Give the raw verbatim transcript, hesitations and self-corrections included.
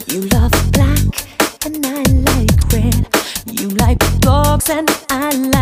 You love black and I like red. You like dogs and I like